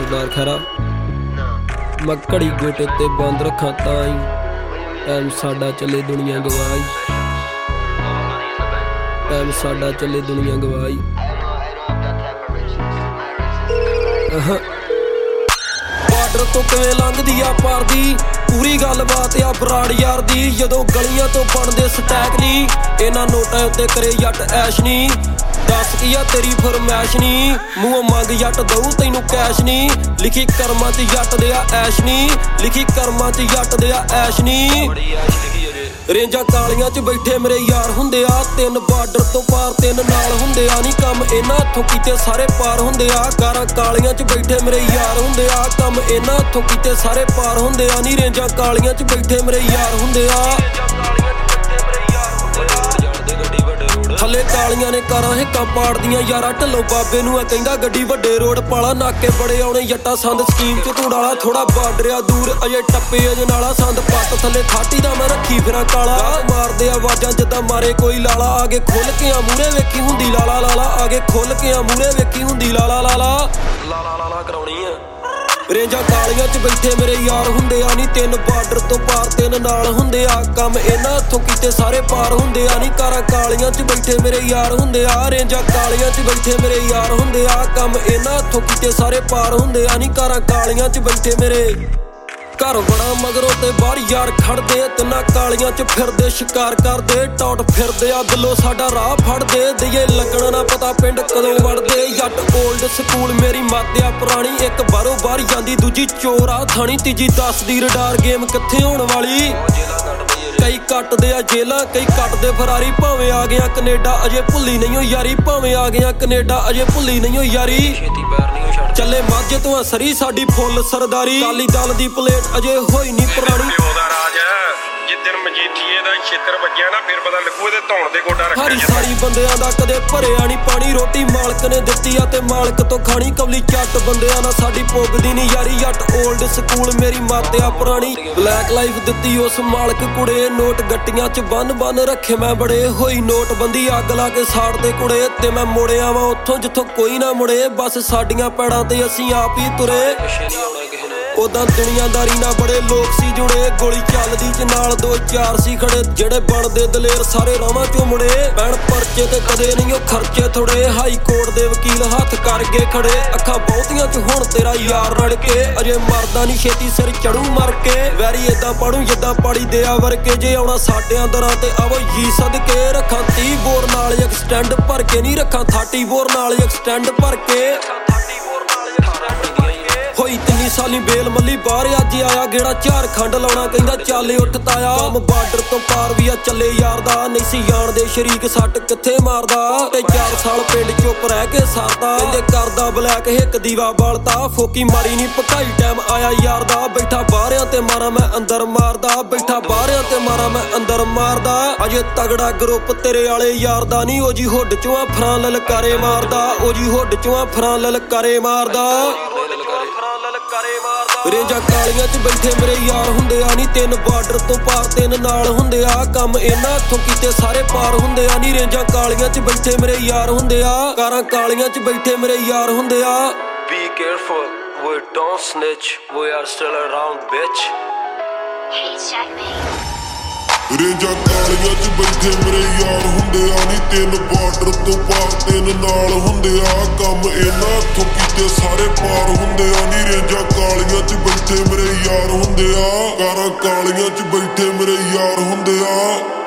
सरदार खैरा मैं घड़ी गोटे ते बंद रखा ताई टाइम साडा चले दुनिया गवाई टाइम साडा चले दुनिया गवाई बार्डर तो किवें लंघदी आ पार दी पूरी गलबात आ बराड़ यार दी जदों गलियां तो बनदे स्टैक नी इन्हां नोटां उत्ते करे जट ऐश नी दस की आ तेरी फरमैश नी मूंहों मंग जट दऊ तैनू कैश नी लिखी कर्मां च जट दे आ ऐश नी लिखी कर्मां च जट दे आ ऐश नी रेंजा कालियां च बैठे मेरे यार हुंदे आ तीन बार्डर तो पार तीन नाल हुंदे आ नी कम इन्हां हत्थों कीते सारे पार हुंदे आ कारां कालियां च बैठे मेरे यार हुंदे आ कम इन्हां हत्थों कीते सारे पार हुंदे आ नी रेंजा कालियां च बैठे मेरे यार हुंदे आ थले कालियां ने कारां हिक्कां पाड़दियां यारा ढिल्लों बाबे नूं कहंदा गड्डी वड्डे रोड पाला नाके बड़े आउणे जट्टा संद स्कीम च धूड़ाला थोड़ा बार्डरिया दूर अजे टप्पे अजनाला संद पट्ट थले थाटी दा मैं रखी फिरां काला मारदे आवाजां जिद्दां मारे कोई लाला आगे खुल के आ मूहरे वेखी हुंदी लाला लाला आगे खुल के आ मूहरे वेखी हुंदी लाला लाला लाला लाला कराउणी आ रेंजा कालियां च बैठे मेरे यार हुंदे आ नी तीन बार्डर तो पार तीन नाल हुंदे आ कम इन्हां हत्थों कीते सारे पार हुंदे आ नी कारां कालियां च बैठे मेरे यार हुंदे आ रेंजा कालियां च बैठे मेरे यार हुंदे आ कम इन्हां हत्थों कीते सारे पार हुंदे आ नी कारां कालियां च बैठे मेरे घर बड़ा मगरों ते बाहर यार खड़दे तिन्ना कालियां च फिरदे शिकार करदे टौट फिरदे आ दिलों साडा राह फड़दे दईए लगण ना पता पिंड कदों वड़दे जट ओल्ड स्कूल मेरी मात्या पुरानी एक बारों बाहर जांदी दूजी चोर आ थानी तीजी दस दी रडार गेम कित्थे होण वाली कई कटदे आ जेलां कई कटदे फरारी भावें आ गया कनेडा अजे भुल्ली नहीं हो यारी भावें आ गया कनेडा अजे भुल्ली नहीं हो यारी चले माझे तो सरी साडी फुल सरदारी काली दल दी प्लेट अजे होई नहीं पुरानी हरी सारी बंदियां दा कदे भरिया नहीं पानी रोटी मालक ने दित्ती आ ते मालक तो खानी कवली चट बंदियां ना साडी पुगदी नहीं यारी जट ओल्ड स्कूल मेरी मात्या पुरानी ब्लैक लाइफ दित्ती उस मालक कुड़े नोट गट्टियां च बन बन रखे मैं बड़े होई नोटबंदी अग ला के साड़दे कुड़े ते मैं मुड़िया वां उत्थों जिथों कोई ना मुड़े बस साडियां पैड़ां ते असीं आप ही तुरे उदां दुनियादारी ना बड़े लोग सी जुड़े गोली चलदी च नाल दो चार सी खड़े जेड़े बनदे दलेर सारे रावां चों मुड़े पैण परचे ते कदे नहीं ओ खर्चे थोड़े हाई कोर्ट दे वकील हत्थ करके खड़े अखां बहुतियां च हुण तेरा यार रड़ के अजे मरदा नहीं छेती सिर चढ़ू मर के वैरी इदां पढ़ू जिद्दां पाड़ी दिया वरके जे आउणा साडियां दरां ते आवो जी सदके रखां 30 बोर नाल एक्सटेंड भर के नहीं रखां 30 बोर नाल एक्सटेंड भर के होई 3 साली बेल मल्ली बाहर अज आया गेड़ा झारखंड लाउणा कहंदा चल उठ ताया कम बार्डर तो पार भी आ चले यार दा नहीं सी जाणदे शरीक सट कित्थे मारदा ते 4 साल पिंड चुप रह के सरदा कहंदे करदा ब्लैक हिक दीवा बालता फोकी मारी नहीं भकाई टाइम आया यार दा बैठा बाहरियां ते मारा मैं अंदर मारदा बैठा बाहरियां ते मारा मैं अंदर मारदा अजे तगड़ा ग्रुप तेरे आले यार दा नहीं ओ जी हुड चों फरां ललकारे मारदा ओ जी हुड चों फरां ललकारे मारदा रेंजा कालियां च बैठे मेरे यार हुंदे आ नी तीन बार्डर तो पार तीन नाल हुंदे आ कम इन्हां हत्थों कीते सारे पार हुंदे आ नी रेंजा कालियां च बैठे मेरे यार हुंदे आ कारां कालियां च बैठे मेरे यार हुंदे आ Be careful, we don't snitch, we are still around bitch Hey checkmate रेंजा कालियां च बैठे मेरे यार हुंदे आ नी तीन बार्डर तो पार तीन नाल हुंदे आ कम इन्हां हत्थों कीते सारे पार हुंदे आ नी रेंजा कालियां च बैठे मेरे यार हुंदे आ कारां कालियां च बैठे मेरे यार हुंदे आ